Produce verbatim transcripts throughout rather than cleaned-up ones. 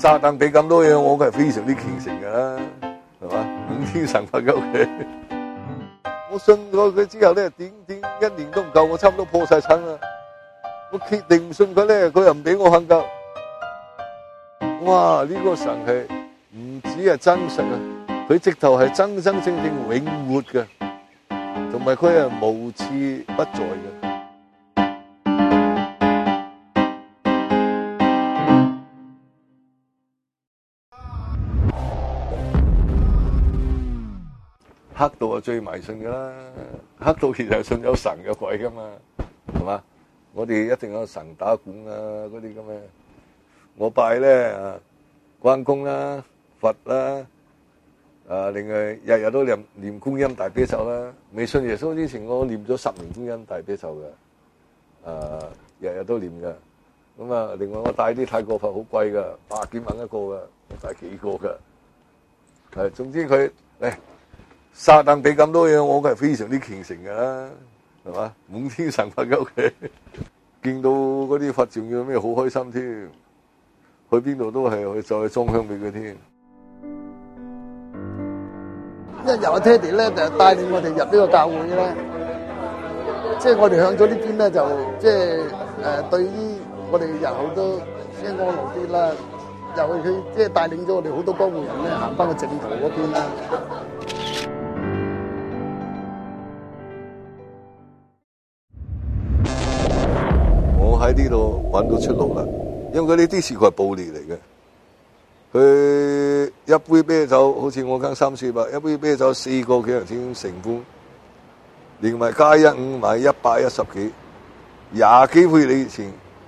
炸彈俾咁多嘢，我梗係非常之虔誠㗎啦，係嘛？五天神佛嘅屋企，我信咗佢之後咧，點點一年都唔夠，我差唔多破晒產啦。我決定唔信佢咧，佢又唔俾我瞓覺。哇！呢、這個神係唔止係真實啊，佢直頭係真真正正永活嘅，同埋佢係無處不在嘅。黑道係最迷信噶啦，黑道其實係信有神嘅鬼噶嘛，係嘛？我哋一定有神打鼓啊，嗰啲咁嘅。我拜咧啊，關公啦、佛啦，啊，另外日日都念念觀音大悲咒啦。未信耶穌之前，我念咗十年觀音大悲咒嘅，啊，日日都念嘅。咁啊，另外我帶啲泰國佛好貴噶，百幾蚊一個噶，我帶幾個噶。係，總之佢嚟。撒旦俾咁多嘢，我梗係非常之虔誠㗎啦，係嘛？五天神佛嘅屋企，見到嗰啲佛像要咩好開心添，去邊度都係去再裝香俾佢添。 一由阿 Teddy 咧就帶領我哋入呢個教會咧，即係我哋向咗呢邊咧就即係誒對於我哋日後都即係安樂啲啦，又佢即係帶領咗我哋好多江湖人咧行翻個正途嗰邊啦。 喺呢度揾到出路啦，因為佢呢啲是佢係暴利嚟嘅。佢一杯啤酒，好似我間三四百，一杯啤酒四個幾銀錢成本，連埋加一五買一百一十幾，廿幾倍利錢。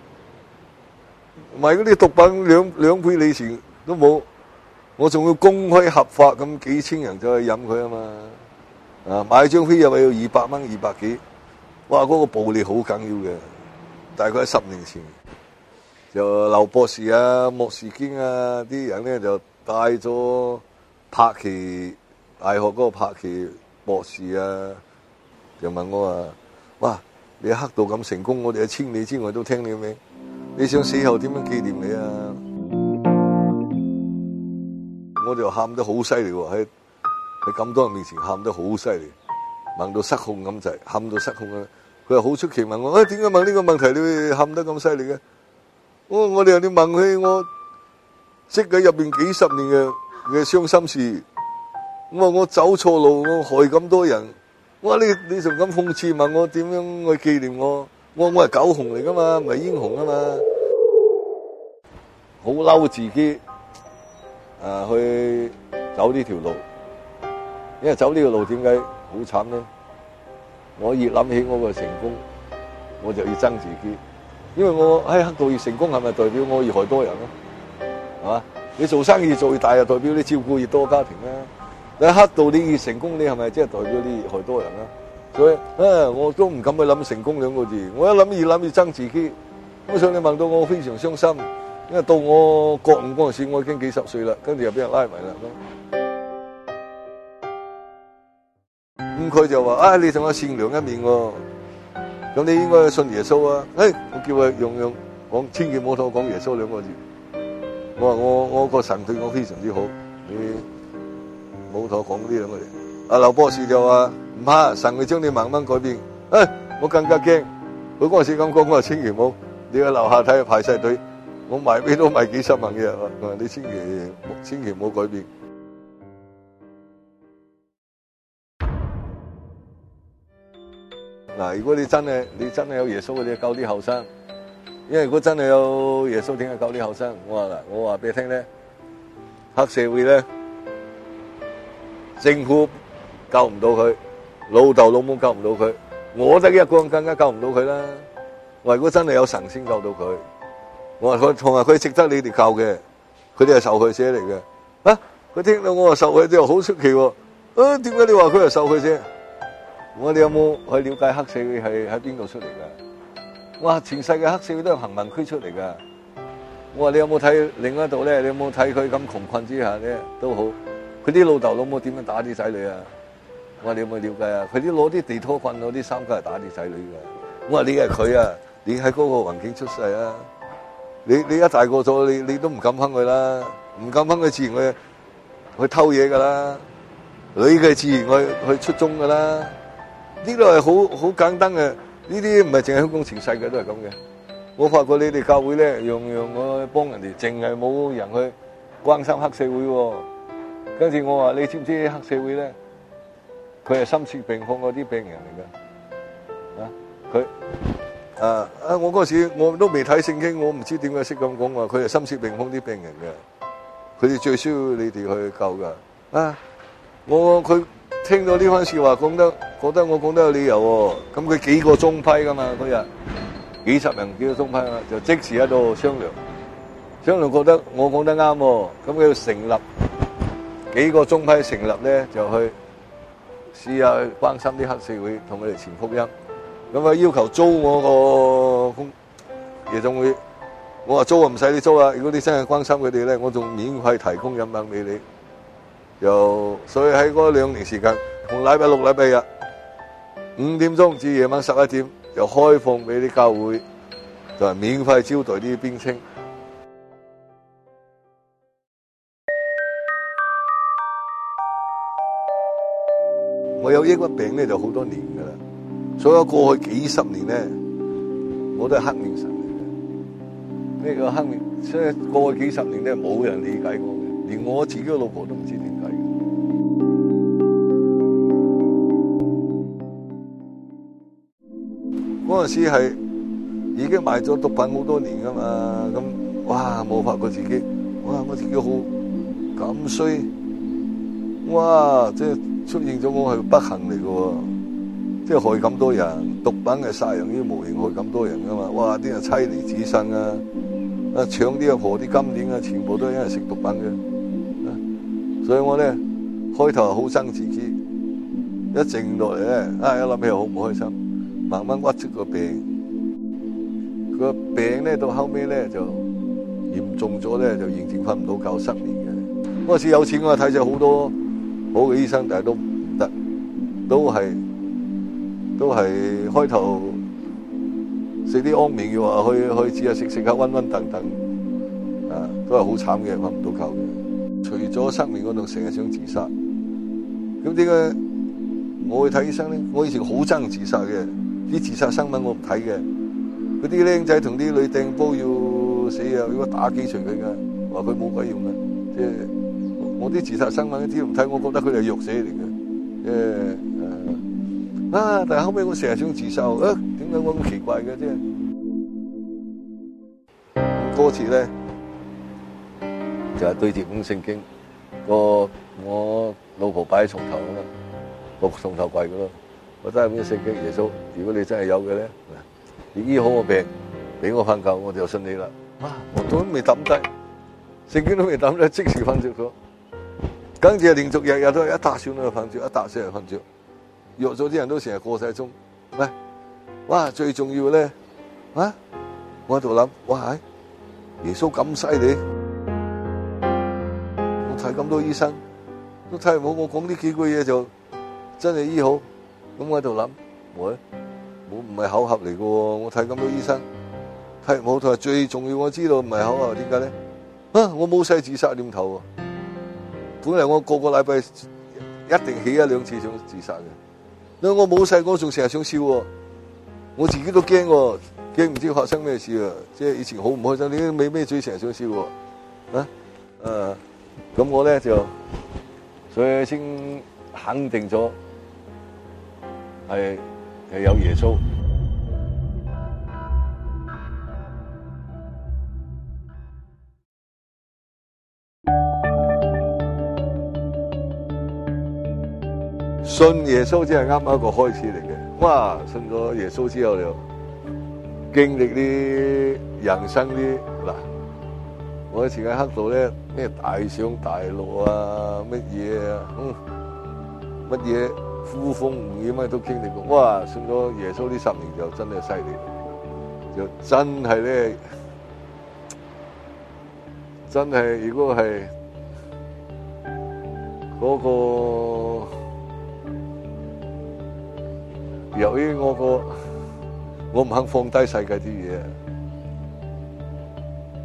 買嗰啲毒品兩兩倍利錢都冇，我仲要公開合法咁幾千人就去飲佢啊嘛。啊，買張飛又話要二百蚊二百幾，哇！嗰、那個暴利好緊要嘅。大概喺十年前，就劉博士啊、莫士堅啊啲人咧就帶咗柏奇大學嗰個柏奇博士啊，就問我話：哇，你黑道咁成功，我哋喺千里之外都聽你嘅名，你想死後點樣紀念你啊？我就喊得好犀利喎，喺喺咁多人面前喊得好犀利，問到失控咁滯，喊到失控啊！佢又好出奇問我，誒點解問呢個問題你喊得咁犀利嘅？我我哋又要問佢，我識喺入邊幾十年嘅嘅傷心事。我話我走錯路，我害咁多人。我話你你仲咁諷刺問我點樣去紀念我？我我係狗熊嚟噶嘛，唔係英雄啊嘛。好嬲自己啊，去走呢條路，因為走呢條路點解好慘咧？我越諗起我個成功，我就要憎自己，因為我喺黑道越成功，係咪代表我越害多人咧？係嘛？你做生意做越大，就代表你照顧越多家庭啦。你喺黑道你越成功，你係咪即係代表你越害多人啦？所以啊，我都唔敢去諗成功兩個字。我一諗越諗越憎自己。咁所以你問到我非常傷心，因為到我覺悟嗰陣時，我已經幾十歲啦，跟住又俾人拉埋啦。咁佢就話：啊，你仲有善良一面喎，咁你應該信耶穌啊！誒、哎，我叫佢用用講，千祈唔好同我講耶穌兩個字。我話我我個神對我非常之好，你唔好同我講呢兩個字。阿劉博士就話唔怕，神會將你慢慢改變。誒、哎，我更加驚。佢嗰陣時咁講，我話千祈唔好，你喺樓下睇排晒隊，我賣俾都賣幾十萬嘅。我話你千祈千祈唔好改變。嗱，如果你真係你真係有耶穌嘅，你救啲後生。因為如果真係有耶穌，點解救啲後生？我話嗱，我話俾你聽咧，黑社會咧，政府救唔到佢，老豆老母救唔到佢，我得一個人更加救唔到佢啦。我話如果真係有神先救到佢，我話佢同埋佢值得你哋救嘅，佢哋係受害者嚟嘅。啊，佢聽到我話受害者好出奇喎，啊，點解你話佢係受害者？我哋有冇去了解黑社會係喺邊度出嚟噶？哇！全世界黑社會都係行民區出嚟噶。我話你有冇睇另一度咧？你有冇睇佢咁窮困之下咧都好？佢啲老豆老母點樣打啲仔女啊？我話你有冇了解啊？佢啲攞啲地拖棍攞啲衫架嚟打啲仔女噶。我話你係佢啊，你喺嗰個環境出世啊。 你你一大個咗，你你都唔敢返佢啦，唔敢返佢自然去去偷嘢噶啦，女嘅自然去去出眾噶啦，呢度係好好簡單嘅，呢啲唔係淨係香港，全世界都係咁嘅。我發覺你哋教會咧，樣樣我幫人哋，淨係冇人去關心黑社會喎。跟住我話你知唔知黑社會咧？佢係深切病房嗰啲病人嚟㗎，啊佢。啊！啊！我嗰時我都未睇聖經，我唔知點解識咁講話。佢係深切病房啲病人嘅，佢哋最需要你哋去救噶。啊！我佢聽到呢番說話，講得覺得我講得有理由喎。咁佢幾個宗派噶嘛，嗰日幾十人幾個宗派嘛，就即時喺度商量，商量覺得我講得啱喎。咁佢要成立幾個宗派成立咧，就去試下去關心啲黑社會，同佢哋傳福音。咁啊要求租我個公夜總會，我話租啊唔使你租啊，如果你真係關心佢哋咧，我仲免費提供飲品俾你。又所以喺嗰兩年時間，從禮拜六、禮拜日五點鐘至夜晚十一點，就開放俾啲教會，就係免費招待啲兵青。我有抑鬱病咧，就好多年噶啦。所以過去幾十年咧，我都係黑面神嚟嘅。呢個黑面，所以過去幾十年咧，冇人理解我嘅，連我自己嘅老婆都唔知點解嘅。嗰陣時係已經賣咗毒品好多年噶嘛，咁哇冇發覺自己，哇我自己好咁衰，哇即係出現咗我係不幸嚟嘅喎。即係害咁多人，毒品係殺人於無形，害咁多人噶嘛！哇！啲人妻離子散啊，啊搶啲阿婆啲金鏈啊，全部都係因為食毒品嘅。啊、所以我咧開頭好憎自己，一靜落嚟咧，啊一諗起好唔開心，慢慢屈出個病。個病咧到後尾咧就嚴重咗咧，就認證瞓唔到覺失眠嘅。嗰時有錢我睇咗好多好嘅醫生，但係都唔得，都係。都係開頭食啲安眠嘅話，去去只係食食下溫溫頓頓，啊，都係好慘嘅，瞓唔到覺嘅。除咗失眠嗰度，成日想自殺。咁點解我去睇醫生咧？我以前好憎自殺嘅，啲自殺新聞我唔睇嘅。嗰啲僆仔同啲女掟煲要死啊，如果打幾錘佢㗎，話佢冇鬼用嘅。即係我啲自殺新聞啲唔睇，我覺得佢哋係弱死嚟嘅。即係啊！但係後尾我成日想自殺，啊，點解我咁奇怪嘅啫？嗰次咧就係、是、對住本聖經，個我老婆擺喺床頭啊嘛，個床頭櫃嗰度，我真係本聖經，耶穌，如果你真係有嘅咧，你醫好我病，俾我瞓覺，我就信你啦。啊！我都未抌低，聖經都未抌低，即時瞓着咗。跟住連續日日都係一打小都瞓着，一打醒就瞓着。約咗啲人都成日過晒鐘，喂，哇！最重要咧，啊！我喺度諗，哇！耶穌咁犀利，我睇咁多醫生都睇唔好，我講呢幾句嘢就真係醫好。咁我喺度諗，喂，我唔係巧合嚟嘅喎，我睇咁多醫生睇唔好，同埋最重要我知道唔係巧合，點解咧？啊！我冇細自殺念頭喎，本嚟我個個禮拜一定起一兩次想自殺嘅。我冇細個仲成日想笑喎，我自己都驚喎，驚唔知發生咩事啊！即係以前好唔開心，你都未咩嘴成日想笑喎，啊，誒，咁我咧就所以先肯定咗係係有耶穌。信耶穌只係啱啱一個開始嚟嘅，哇！信咗耶穌之後就經歷啲人生啲嗱，我以前喺黑道咧咩大上大落啊，乜嘢啊，嗯，乜嘢呼風喚雨乜都經歷過，哇！信咗耶穌呢十年就真係犀利，就真係咧，真係如果係嗰個。由於我個我唔肯放低世界啲嘢，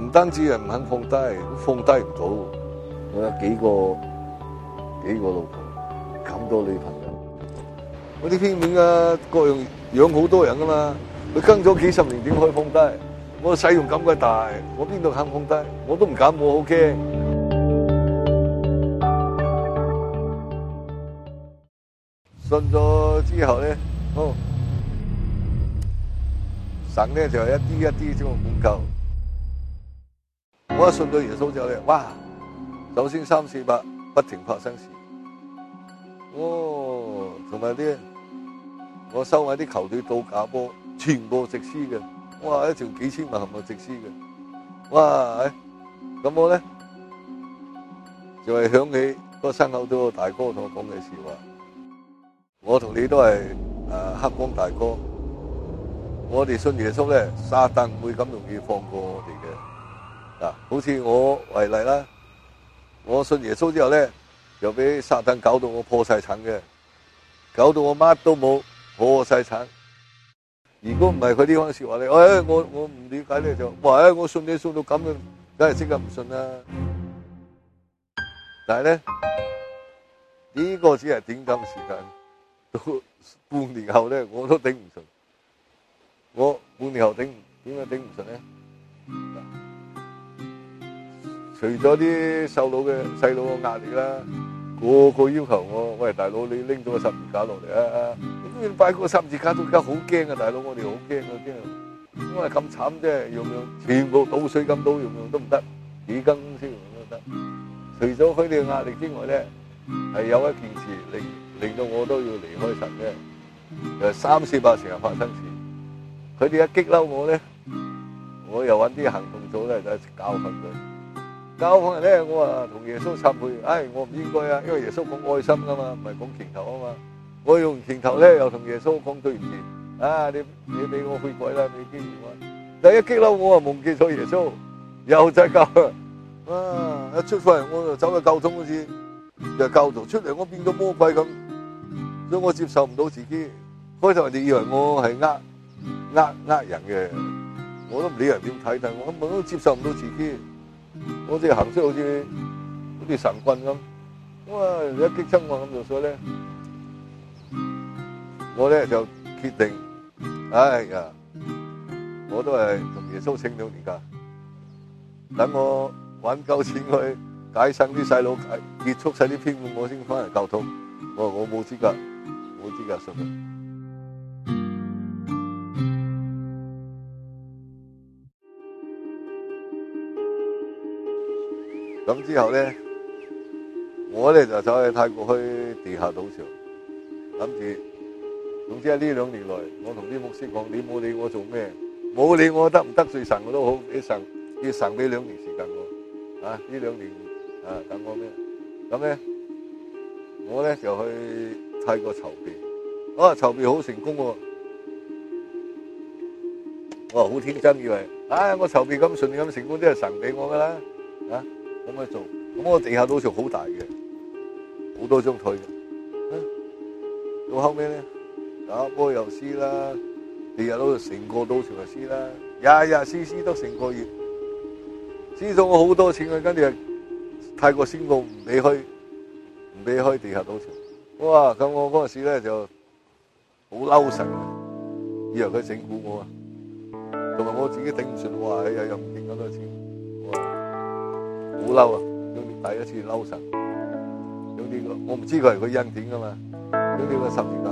唔單止係唔肯放低，放低唔到。我有幾個幾個老婆，咁多女朋友，我啲偏面啊，各樣養好多人噶嘛，佢跟咗幾十年點可以放低？我使用咁鬼大，我邊度肯放低？我都唔敢，我好驚。信咗之後咧，哦，神咧就係一啲一啲將我管教。我一信咗耶穌之後咧，哇！首先三四百不停發生事，哦，同埋啲我收買啲球隊到假波，全部直輸嘅，哇！一條幾千萬係咪直輸嘅？哇！咁我咧就係響起個山口都大哥同我講嘅事話，我同你都係誒黑光大哥，我哋信耶穌咧，撒旦唔會咁容易放過我哋嘅。嗱，好似我為例啦。我信耶穌之後咧，又俾撒旦搞到我破晒產嘅，搞到我乜都冇，破晒產。如果唔係佢呢番說話咧，哎，我我唔了解咧就，哇！我信你信到咁樣，梗係即刻唔信啦。但係咧，呢、這個只係短暫時間，到半年後咧，我都頂唔順。我半年後頂，點解頂唔順咧？除咗啲細佬嘅細佬嘅壓力啦，個個要求我，喂，大佬你拎咗個十字架落嚟啊！咁你擺個十字架都而家好驚啊，大佬我哋好驚啊，驚！因為咁慘啫，樣樣全部倒水咁倒，樣樣都唔得，幾間公司樣樣都得。除咗佢哋嘅壓力之外咧，係有一件事令令到我都要離開神嘅，就係三四百成日發生事。佢哋一激嬲我咧，我又揾啲行動組咧就教訓佢。教訓人咧，我話同耶穌懺悔，唉、哎，我唔應該啊，因為耶穌講愛心噶嘛，唔係講拳頭啊嘛。我用拳頭咧，又同耶穌講對唔住，啊，你你俾我悔改啦，俾機會我。但一激嬲我啊，忘記咗耶穌，又再教，啊，一出翻嚟我就走去教堂好似又教徒，出嚟我變咗魔鬼咁，所以我接受唔到自己。開頭人哋以為我係呃呃呃人嘅，我都唔理人點睇，但係我根本都接受唔到自己。我只係行出好似好似神棍咁，哇！一激親我咁就所以咧，我咧就決定，哎呀，我都係同耶穌請兩年假，等我揾夠錢去解生啲細佬，結束晒啲偏門，我先翻嚟教堂。我我冇資格，冇資格信。咁之後咧，我咧就走去泰國去地下賭場，諗住，總之喺呢兩年來，我同啲牧師講，你冇理我做咩，冇理我得唔得罪神我都好，俾神要神俾兩年時間我，啊呢兩年啊等我咩？咁咧，我咧就去泰國籌備，啊籌備好成功喎，我好天真以為，啊我籌備咁順利咁成功，都係神俾我噶啦，啊。咁去做，咁我地下賭場好大嘅，好多張台嘅。到後尾咧，打波又輸啦，地下賭場成個賭場就輸啦，日日輸輸得成個月，輸咗我好多錢啊！跟住泰國宣布唔俾開，唔俾開地下賭場。哇！咁我嗰陣時咧就好嬲神啊，以為佢整蠱我啊，同埋我自己頂唔順，話又又唔見咁多錢。好嬲啊！總之第一次嬲神，總之我唔知佢係佢恩典噶嘛，總之個十字架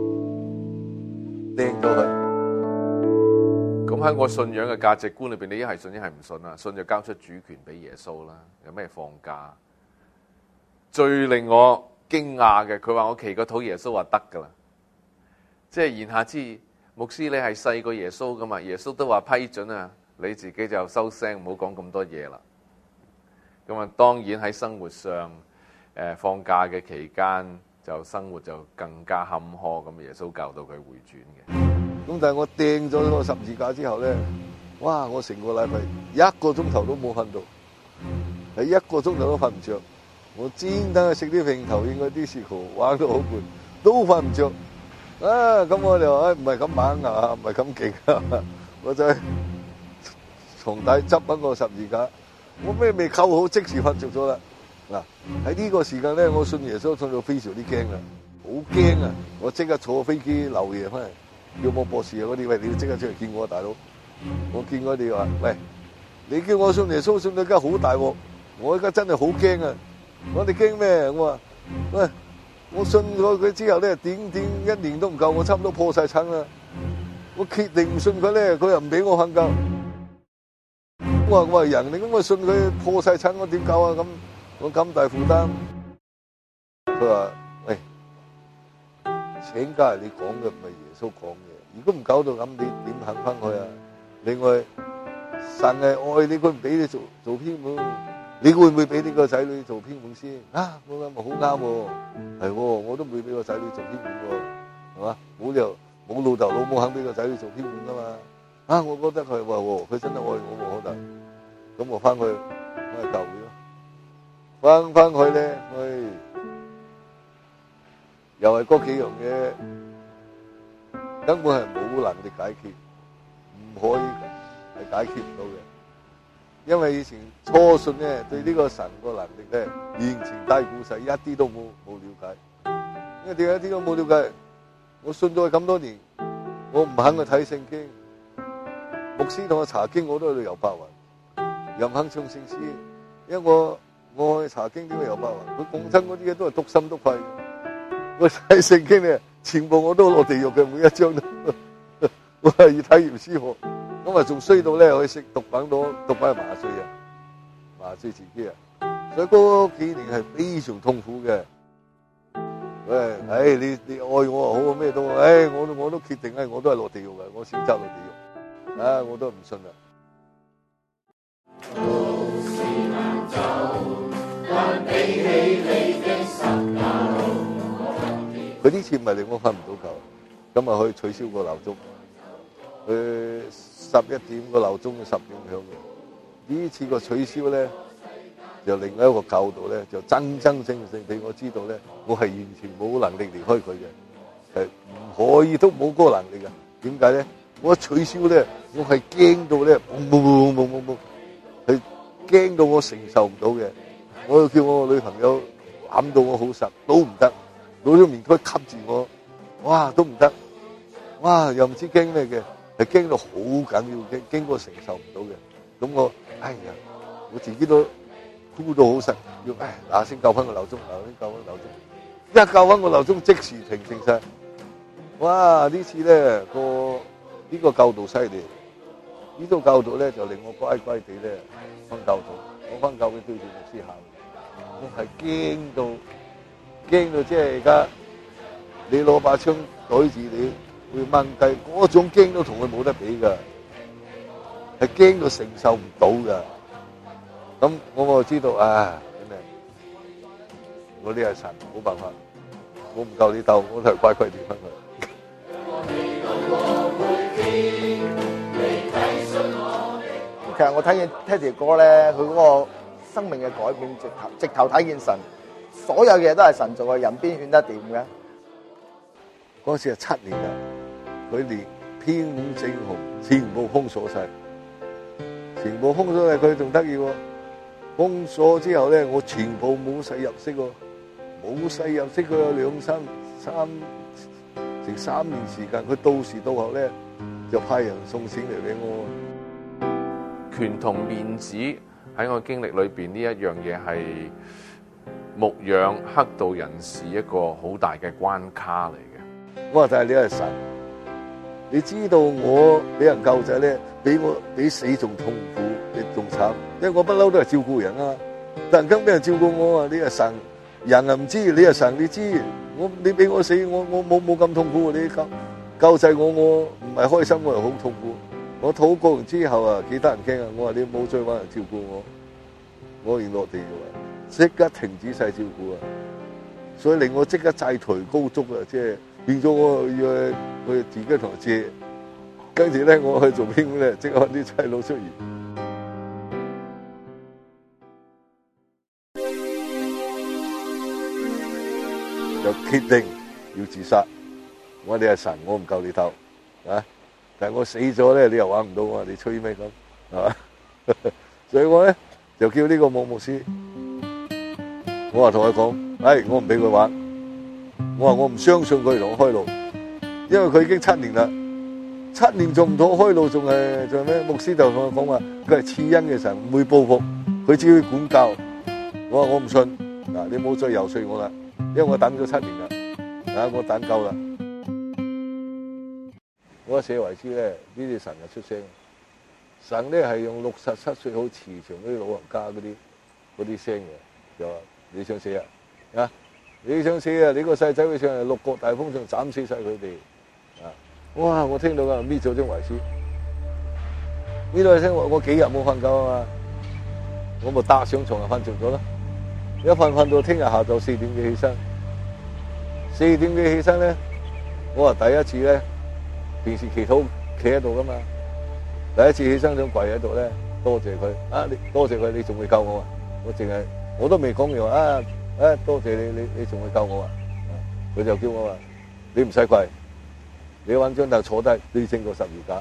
掟咗佢。 咁喺我信仰嘅價值觀裏邊，你一係信一係唔信啊？信就交出主權俾耶穌啦。有咩放假？最令我驚訝嘅，佢話我祈個禱，耶穌話得噶啦。即係言下之意，牧師你係細過耶穌噶嘛？耶穌都話批准啊，你自己就收聲，唔好講咁多嘢啦。咁啊，當然喺生活上，誒放假嘅期間就生活就更加坎坷。咁耶穌教導佢回轉嘅。 咁但係我掟咗個十字架之後咧，哇！我成個禮拜一個鐘頭都冇瞓到，係一個鐘頭都瞓唔着。我專登去食啲平頭應嗰啲雪糕，玩到好攰，都瞓唔着。啊！咁我就誒唔係咁猛啊，唔係咁勁啊，我就係床底執緊個十字架，我咩未扣好，即時瞓着咗啦。嗱，喺呢個時間咧，我信耶穌信到非常之驚啊，好驚啊！我即刻坐飛機流嘢翻嚟，叫我博士啊嗰啲，喂，你要即刻出嚟見我大佬。我見佢哋話，喂，你叫我信耶穌信到而家好大鑊，我而家真係好驚啊！我哋驚咩？我話，喂，我信咗佢之後咧，點點一年都唔夠，我差唔多破晒產啦。我決定唔信佢咧，佢又唔俾我瞓覺。我話我話人，你咁我信佢破晒產，我點搞啊？咁我咁大負擔。佢話，喂，請假係你講嘅，唔係耶穌講嘅。如果唔搞到咁，你點肯翻去啊？另外，神係愛你，佢唔俾你做做編門，你會唔會俾你個仔女做編門先？啊，我諗好啱喎，係喎，我都唔會俾個仔女做編門喎，係嘛？冇理由冇老豆老母肯俾個仔女做編門噶嘛？啊，我覺得佢話喎，佢真係愛我喎，可能咁我翻去翻去教會咯，翻翻去咧，唉，又係嗰幾樣嘢，根本係冇能力解決。唔可以係解決唔到嘅，因為以前初信咧對呢個神個能力咧完全低估晒，一啲都冇冇了解。因為點解一啲都冇了解？我信咗咁多年，我唔肯去睇聖經，牧師同我查經我都喺度遊白雲，又唔肯唱聖詩，因為我我去查經點會遊白雲？佢講親嗰啲嘢都係篤心篤肺，我睇聖經咧全部我都落地獄嘅，每一章都。我係越睇越舒服，咁啊仲衰到咧可以食毒品到毒品係麻醉啊，麻醉自己啊，所以嗰幾年係非常痛苦嘅。喂，唉，你你愛我好咩都，唉，我都我都決定咧，我都係落地獄嘅，我選擇落地獄，啊，我都唔信啦。佢呢次唔係令我瞓唔到覺，咁啊可以取消個鬧鐘。佢十一點個鬧鐘十點響嘅，呢次個取消咧，就另外一個教導咧，就真真正正俾我知道咧，我係完全冇能力離開佢嘅，係唔可以都冇嗰個能力嘅。點解咧？我一取消咧，我係驚到咧，冇冇冇冇冇，係驚到我承受唔到嘅。我又叫我個女朋友攬到我好實，都唔得，攞咗棉胎吸住我，哇都唔得，哇又唔知驚咩嘅。係驚到好緊要，驚驚過承受唔到嘅。咁我，哎呀，我自己都箍到好實，要唉嗱聲校翻個鬧鐘，嗱聲校翻個鬧鐘，一校翻個鬧鐘即時停停晒。哇！呢次咧個呢個教導犀利，呢個教導咧就令我乖乖地咧翻教導，我翻教會對住牧師喊，我係驚到驚到即係而家你攞把槍對住你。會掹雞嗰種驚都同佢冇得比噶，係驚到承受唔到噶。咁我我就知道啊，真係我呢係神，冇辦法，我唔夠你鬥，我都係乖乖地翻去。 其實我睇見 Teddy 哥咧，佢嗰個生命嘅改變，直頭直頭睇見神，所有嘢都係神做嘅，人邊勸得掂嘅？ 嗰時係七年啦。佢連天五正紅全部封鎖晒，全部封鎖晒，佢仲得意喎！封鎖之後咧，我全部冇使入息喎，冇使入息，佢有兩三三成三年時間，佢到時到候咧就派人送錢嚟俾我。 權同面子喺我經歷裏邊呢一樣嘢係牧養黑道人士一個好大嘅關卡嚟嘅。 我話但係你係神。你知道我俾人救仔咧，比我比死仲痛苦，你仲慘，因為我不嬲都係照顧人啊嘛。突然間俾人照顧我啊，你係神，人啊唔知，你係神，你知。我你俾我死，我我冇冇咁痛苦。你救救仔我，我唔係開心，我又好痛苦。我禱告完之後啊，幾得人驚啊！我話你冇再揾人照顧我，我而落地嘅，即刻停止晒照顧啊！所以令我即刻債台高築啊，即係。變咗我要佢自己同佢借，跟住咧我去做編咧，即刻啲差佬出現，就決定要自殺。我哋係神，我唔夠你鬥啊！但係我死咗咧，你又玩唔到我，你吹咩咁係嘛？ 所以我咧就叫呢個牧牧師，我話同佢講，哎，我唔俾佢玩，我話我唔相信佢同我開路，因為佢已經七年啦，七年仲唔同我開路，仲係仲係咩？牧師就同我講話，佢係賜恩嘅神，唔會報復，佢只會管教。我話我唔信，嗱，你唔好再游說我啦，因為我等咗七年啦，啊，我等夠啦。我寫為之咧，呢啲神就出聲。神咧係用六十七歲好慈祥嗰啲老人家嗰啲嗰啲聲嘅，就話你想死啊？啊，你想死啊？你個細仔會上嚟六國大風上斬死晒佢哋啊！哇！我聽到啊，搣咗張遺書，搣到一聲我我幾日冇瞓覺啊嘛，我咪搭上床就瞓着咗啦。一瞓瞓到聽日下晝四點幾起身，四點幾起身咧，我話第一次咧。平時祈禱企喺度噶嘛，第一次起身想跪喺度咧，多謝佢啊！你多謝佢，你仲會救我啊！我淨係我都未講完話啊！啊，多謝你，你你仲會救我啊！佢就叫我話你唔使跪，你揾張凳坐低，你整個十字架。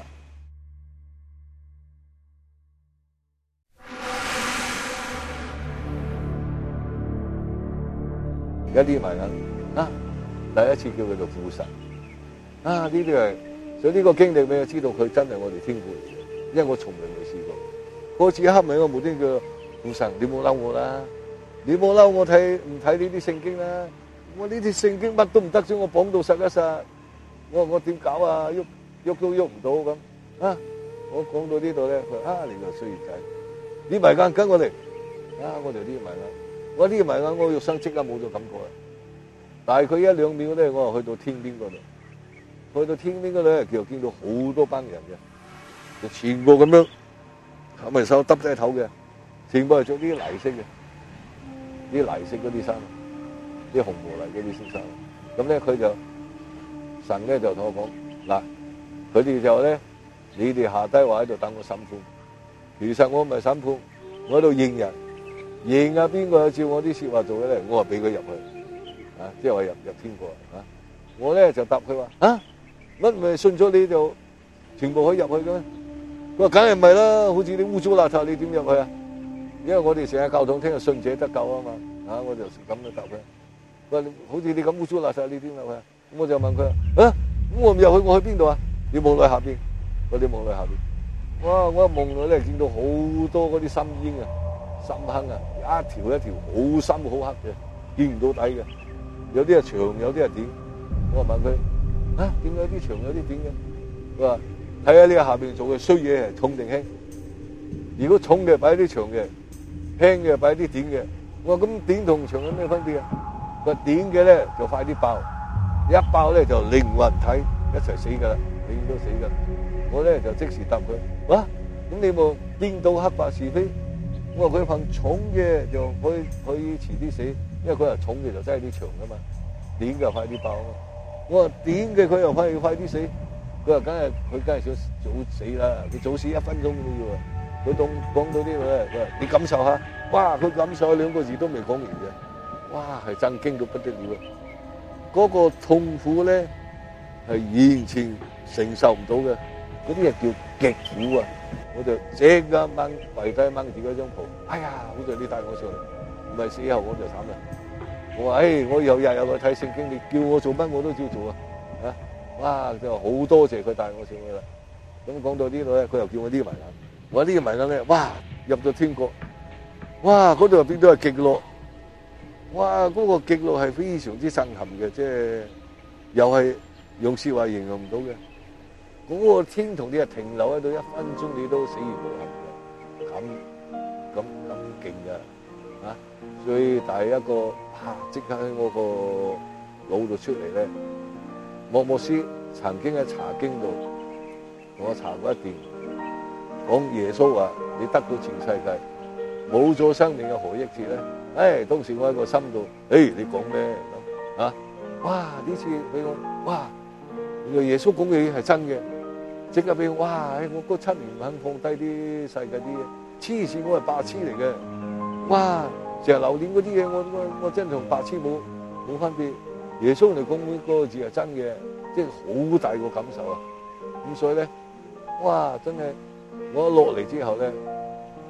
而家呢埋眼啊！第一次叫佢做父神啊！呢啲係。所以呢個經歷俾我知道佢真係我哋天父嚟嘅，因為我從來未試過。嗰次一刻咪我無端叫父神，你冇嬲我啦，你冇嬲我睇唔睇呢啲聖經啦？我呢啲聖經乜都唔得，將我綁到實一實，我我點搞啊？喐喐都喐唔到咁啊！我講到呢度咧，佢啊，你個衰仔，呢埋眼跟我嚟啊！我就呢埋眼，我呢埋眼我肉身即刻冇咗感覺啦。大概一兩秒咧，我就去到天邊嗰度。去到天邊嗰度咧，就見到好多班人嘅，就全部咁樣冚埋手耷低頭嘅，全部係着啲泥色嘅，啲泥色嗰啲衫，啲紅毛泥嗰啲色衫。咁咧佢就神咧就同我講嗱，佢哋就咧，你哋下低話喺度等我審判，其實我唔係審判，我喺度認人，認啊邊個有照我啲説話做嘅咧，我話俾佢入去，啊，即係話入入天國啊！我咧就答佢話啊。乜唔係信咗你就全部可以入去嘅咩？佢話梗係唔係啦，好似你污糟邋遢，你點入去啊？因為我哋成日教堂聽日信者得救啊嘛，啊我就咁樣答佢。佢話好似你咁污糟邋遢，你點入去啊？咁我就問佢啊，咁我唔入去，我去邊度啊？你望落下邊，我哋望落下邊。哇！我一望落咧，見到好多嗰啲深淵啊、深坑啊，一條一條好深好黑嘅，見唔到底嘅。有啲係長，有啲係短。我問佢。啊，點解有啲長有啲短嘅？佢話睇下呢個下邊做嘅衰嘢係重定輕。如果重嘅擺啲長嘅，輕嘅擺啲短嘅。我話咁短同長有咩分別啊？佢話短嘅咧就快啲爆，一爆咧就靈魂體一齊死噶啦，永遠都死噶。我咧就即時答佢：哇，咁你冇顛倒黑白是非？我話佢憑重嘅就可以可以遲啲死，因為佢話重嘅就真係啲長噶嘛，短嘅快啲爆啊嘛。我話短嘅佢又快要快啲死，佢話梗係佢梗係想早死啦，佢早死一分鐘都要啊！佢講講到呢度咧，佢話你感受下，哇！佢感受兩個字都未講完嘅，哇！係震驚到不得了啊！嗰個痛苦咧係完全承受唔到嘅，嗰啲係叫極苦啊！我就即刻掹跪低掹住嗰張袍，哎呀！好在你帶我上嚟，唔係死後我就慘啦。我話：誒、哎，我以後日日去睇聖經，你叫我做乜我都照做啊！啊，哇！就好多謝佢帶我上去啦。咁講到呢度咧，佢又叫我匿埋眼。我話匿埋眼咧，哇！入咗天國，哇！嗰度又變咗係極樂，哇！嗰、那個極樂係非常之震撼嘅，即係又係用説話形容唔到嘅。嗰、那個天堂你係停留喺度一分鐘，你都死而無憾嘅，咁咁咁勁㗎，啊！所以第一個。即刻喺我個腦度出嚟咧，莫莫斯曾經喺查經度同我查過一段，講耶穌話：你得到全世界，冇咗生命嘅何益處咧？誒，當時我喺個心度，誒，你講咩咁啊？哇！呢次俾我，哇！原來耶穌講嘅嘢係真嘅，即刻俾我，哇！我嗰七年唔肯放低啲世界啲嘢，黐線，我係白痴嚟嘅，哇！成日留戀嗰啲嘢，我我我真係同白痴冇冇分別。耶穌嚟講呢個字係真嘅，即係好大個感受啊！咁所以咧，哇！真係我一落嚟之後咧，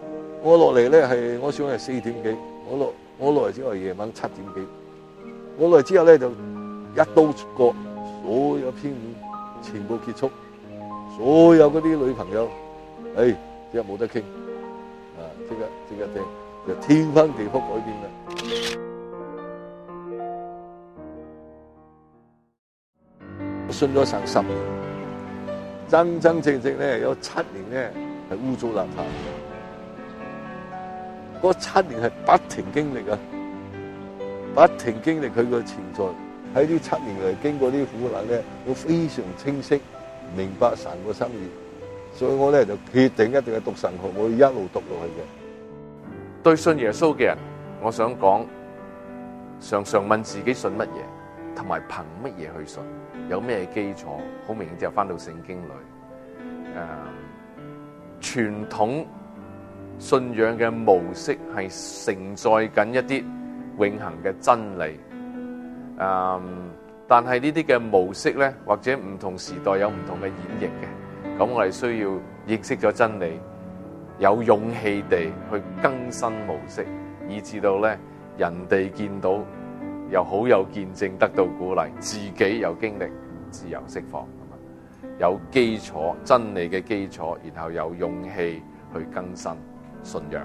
我落嚟咧係我想係四點幾，我落我落嚟之後夜晚七點幾，我落嚟之後咧就一刀割，所有篇面全部結束，所有嗰啲女朋友，誒即係冇得傾，啊即刻即刻聽，就天翻地覆改變啦。我信咗成十年，真真正正咧有七年咧係污糟邋遢。嗰七年係不停經歷啊，不停經歷佢個存在。喺呢七年嚟經過啲苦難咧，我非常清晰明白神個心意，所以我咧就決定一定係讀神學，我要一路讀落去嘅。 對信耶穌嘅人，我想講，常常問自己信乜嘢，同埋憑乜嘢去信，有咩基礎？好明顯之後翻到聖經裏，誒、呃，傳統信仰嘅模式係承載緊一啲永恆嘅真理，誒，但係呢啲嘅模式咧，或者唔同時代有唔同嘅演繹嘅，咁我哋需要認識咗真理，有勇氣地去更新模式，以至到咧人哋見到又好有見證，得到鼓勵，自己有經歷自由釋放，有基礎真理嘅基礎，然後有勇氣去更新信仰。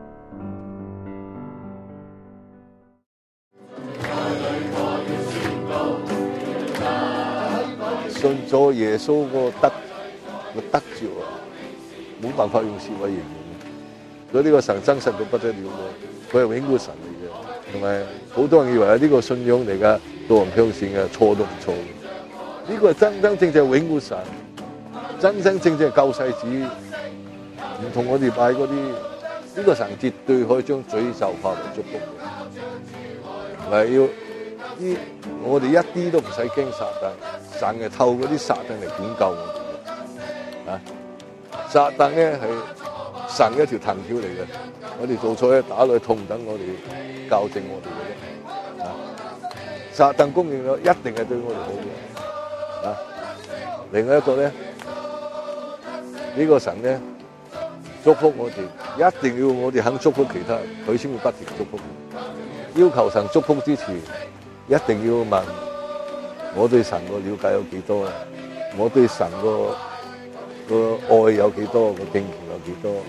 信咗耶穌個得個得着啊，冇辦法用説話形容。所以呢個神真實到不得了嘅，佢係永活神嚟嘅，同埋好多人以為係呢個信仰嚟㗎，導人向善嘅，錯都唔錯。呢個係真真正正永活神，真真正正係救世主，唔同我哋拜嗰啲。呢個神絕對可以將詛咒化為祝福嘅，係要呢我哋一啲都唔使驚撒旦，神係透過啲撒旦嚟管教我哋嘅。啊，撒旦咧係神一條藤條嚟嘅，我哋做錯咧打落去痛，等我哋校正我哋嘅啫。啊，撒旦供應咗一定係對我哋好嘅。啊，另外一個咧，呢個神咧祝福我哋，一定要我哋肯祝福其他人，佢先會不停祝福。要求神祝福之前，一定要問我對神個了解有幾多啊？我對神個個愛有幾多？個敬虔有幾多？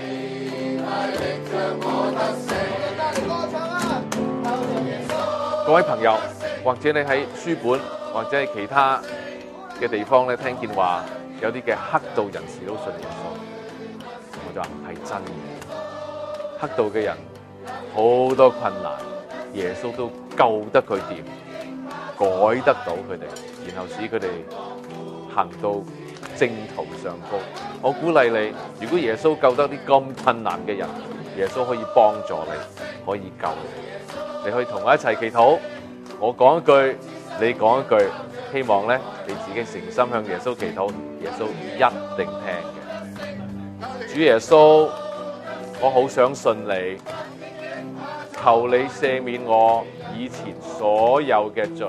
各位朋友，或者你喺書本或者係其他嘅地方咧，聽見話有啲嘅黑道人士都信耶穌，我就話係真嘅。黑道嘅人好多困難，耶穌都救得佢掂，改得到佢哋，然後使佢哋行到正途上高。我鼓勵你，如果耶穌救得啲咁困難嘅人，耶穌可以幫助你，可以救你。你可以同我一齊祈禱，我講一句，你講一句，希望咧你自己誠心向耶穌祈禱，耶穌一定聽嘅。主耶穌，我好想信你，求你赦免我以前所有嘅罪，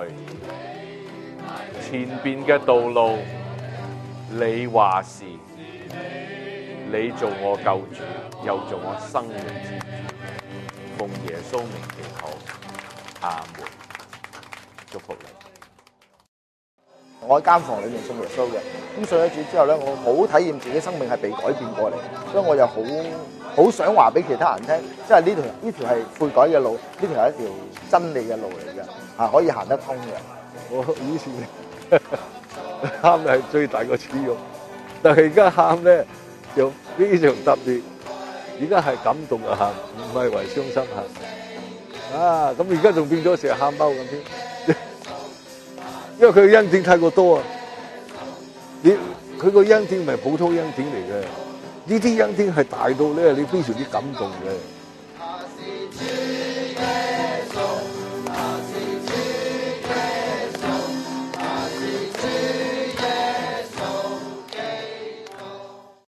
前邊嘅道路你話事，你做我救主，又做我生命之主，奉耶穌名祈禱，阿門。祝福你。 我喺間房裏面信耶穌嘅，咁信咗主之後咧，我好體驗自己生命係被改變過嚟，所以我又好好想話俾其他人聽，即係呢條呢條係悔改嘅路，呢條係一條真理嘅路嚟嘅，啊可以行得通嘅。 我以前喊係最大個恥辱，但係而家喊咧就非常特別，而家係感動嘅喊，唔係為傷心喊。啊，咁而家仲變咗成日喊貓咁添。因為佢嘅恩典太過多啊！你佢個恩典唔係普通恩典嚟嘅，呢啲恩典係大到咧，你非常之感動嘅。